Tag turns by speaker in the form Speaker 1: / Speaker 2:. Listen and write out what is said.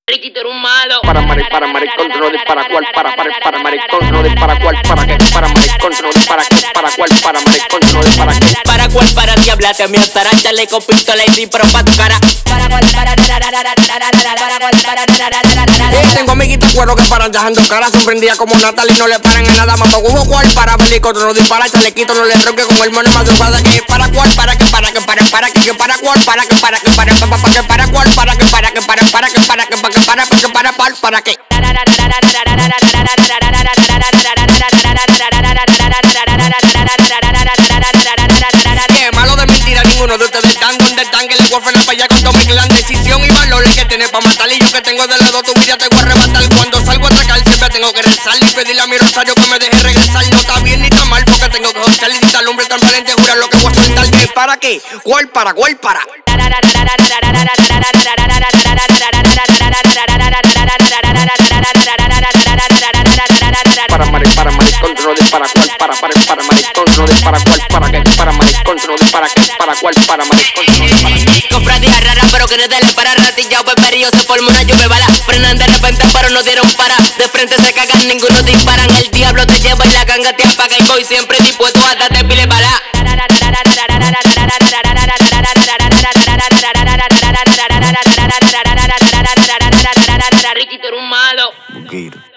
Speaker 1: Ricky, tú eres un malo.
Speaker 2: Para maricón, tú no dispara cual, para maricón, tú no dispara cual, para qué, para maricón, tú no dispara qué, para cual, para maricón, tú no dispara qué.
Speaker 1: Para cual, para diablate, mi atarachale con pistola y pero pa' tu cara.
Speaker 3: Tengo amiguitos cuero que paran dejando cara, sorprendida como Natalie, no le paran en nada, mamá huevo cual, para bélico, tú no dispara, chalequito, no le roque con el mono madrugada, que para cual, para que, para que, para que, para cual, para que, para que, para que, para cual, para que, para que, para que, para que, para que, para que. Qué malo de mentira, ninguno de ustedes están donde están, que le voy a frenar para allá con todo mi clan, decisión y valores que tiene para matar, y yo que tengo de lado tu vida te voy a arrebatar, cuando salgo a atracar siempre tengo que rezar y pedirle a mi rosario que me deje regresar, no está bien ni está mal porque tengo que josear y esta lumbre transparente, jura lo que voy a soltar, que para qué, cuál para, cuál para.
Speaker 2: Para maricón, tú no dispara cual, para maricón, tú no dispara cual, para qué, para maricón, tú no dispara qué, para cual, para maricón, tú no dispara qué.
Speaker 1: Cofradía rara, pero que no te le para ratilla, beberío se forma una lluvia bala. Frenan de repente, pero no dieron para. De frente se cagan, ninguno disparan. El diablo te lleva y la ganga te apaga. Y voy siempre dispuesto a darte pile bala. Ricky, tú eres un malo.